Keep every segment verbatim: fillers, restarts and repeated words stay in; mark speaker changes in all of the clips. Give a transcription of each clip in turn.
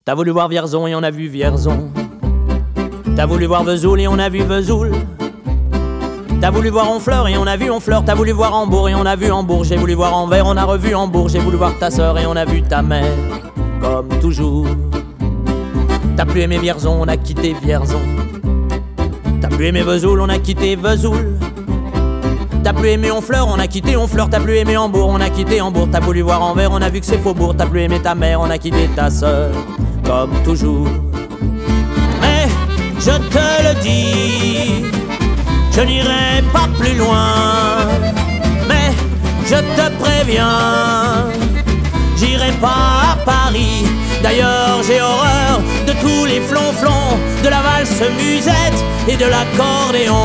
Speaker 1: T'as voulu voir Vierzon et on a vu Vierzon. T'as voulu voir Vesoul et on a vu Vesoul. T'as voulu voir Honfleur et on a vu Honfleur. T'as voulu voir Hambourg et on a vu Hambourg. J'ai voulu voir Anvers, on a revu Hambourg. J'ai voulu voir ta sœur et on a vu ta mère, comme toujours. T'as plus aimé Vierzon, on a quitté Vierzon. T'as plus aimé Vesoul, on a quitté Vesoul. T'as plus aimé Honfleur, on a quitté Honfleur. T'as plus aimé Hambourg, on a quitté Hambourg. T'as voulu voir Anvers, on a vu que c'est Faubourg. T'as plus aimé ta mère, on a quitté ta sœur, comme toujours. Mais je te le dis, je n'irai pas plus loin. Mais je te préviens, j'irai pas à Paris. D'ailleurs j'ai horreur de tous les flonflons, de la valse musette et de l'accordéon.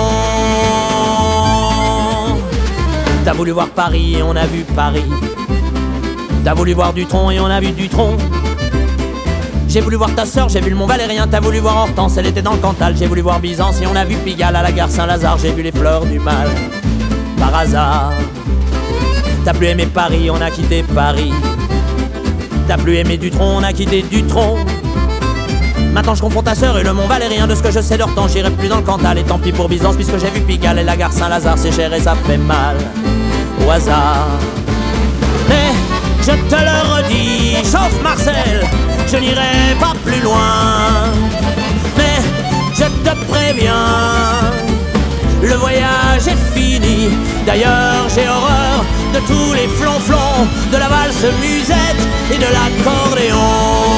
Speaker 1: T'as voulu voir Paris et on a vu Paris. T'as voulu voir Dutronc et on a vu Dutronc. J'ai voulu voir ta sœur, j'ai vu le Mont Valérien. T'as voulu voir Hortense, elle était dans le Cantal. J'ai voulu voir Byzance et on a vu Pigalle. À la gare Saint-Lazare, j'ai vu les fleurs du mal, par hasard. T'as plus aimé Paris, on a quitté Paris. T'as plus aimé Dutronc, on a quitté Dutronc. Maintenant je confonds ta sœur et le Mont Valérien. De ce que je sais d'Hortense, j'irai plus dans le Cantal. Et tant pis pour Byzance, puisque j'ai vu Pigalle. Et la gare Saint-Lazare, c'est cher et ça fait mal, au hasard. Mais je te le redis, sauf Marcel, je n'irai pas plus loin. Mais je te préviens, le voyage est fini. D'ailleurs j'ai horreur de tous les flonflons, de la valse musette et de l'accordéon.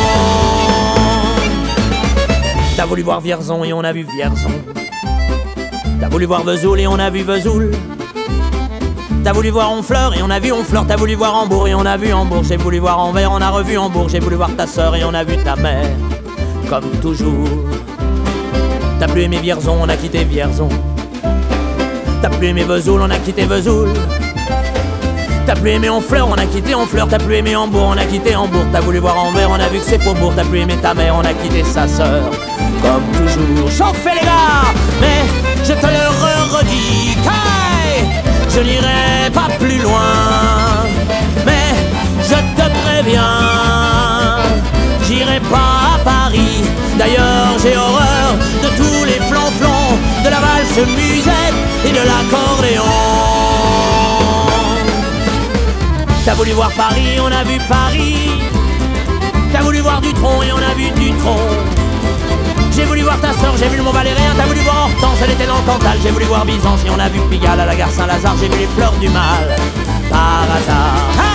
Speaker 1: T'as voulu voir Vierzon et on a vu Vierzon. T'as voulu voir Vesoul et on a vu Vesoul. T'as voulu voir Honfleur et on a vu Honfleur. T'as voulu voir Hambourg et on a vu Hambourg. J'ai voulu voir Anvers, on a revu Hambourg. J'ai voulu voir ta sœur et on a vu ta mère, comme toujours. T'as plus aimé Vierzon, on a quitté Vierzon. T'as plus aimé Vesoul, on a quitté Vesoul. T'as plus aimé Honfleur, on a quitté Honfleur. T'as plus aimé Hambourg, on a quitté Hambourg. T'as voulu voir Anvers, on a vu que c'est Faubourg. T'as plus aimé ta mère, on a quitté sa sœur, comme toujours. Chauffez les gars, mais je te le redis, je n'irai pas plus loin. Mais je te préviens, j'irai pas à Paris. D'ailleurs j'ai horreur de tous les flonflons, de la valse musette et de l'accordéon. T'as voulu voir Paris, on a vu Paris. T'as voulu voir Dutronc et on a vu Dutronc. J'ai voulu voir ta sœur, j'ai vu le Mont Valérien. T'as voulu voir Hortense, elle était dans le Cantal. J'ai voulu voir Byzance et on a vu Pigalle. À la gare Saint-Lazare, j'ai vu les fleurs du mal, par hasard.